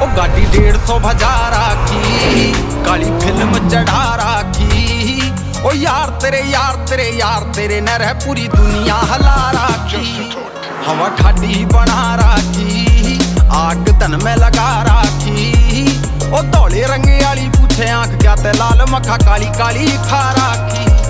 ओ गाड़ी 150 भजा राखी, काली फिल्म चढ़ा राखी। ओ यार तेरे यार तेरे यार तेरे न रह पूरी दुनिया हला राखी। हवा ठाडी बना राखी, आग तन में लगा राखी। ओ धौले रंगे वाली पूछे आंख क्या ते लाल मखा काली काली खा राखी।